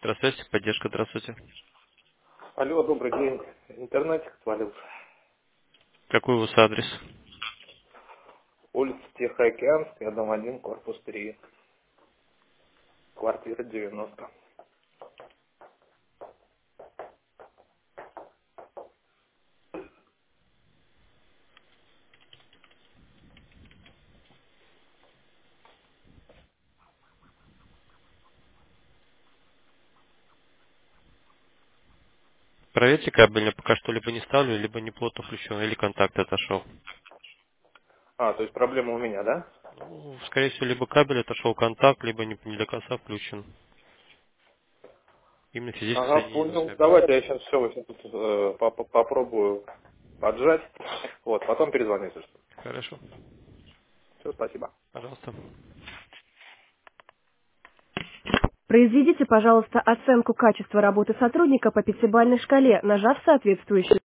Здравствуйте, поддержка, здравствуйте. Алло, добрый день. Интернетик свалился. Какой у вас адрес? Улица Тихоокеанская, дом 1, корпус 3, квартира 90. Проверьте кабель, я пока что либо не ставлю, либо не плотно включен, или контакт отошел. А, то есть проблема у меня, да? Ну, скорее всего, либо кабель отошел контакт, либо не до конца включен. Именно физическое Ага, соединение с понял. кабелем. Давайте я сейчас все попробую поджать. Вот, потом перезвоню, если что. Хорошо. Все, спасибо. Пожалуйста. Произведите, пожалуйста, оценку качества работы сотрудника по пятибалльной шкале, нажав соответствующий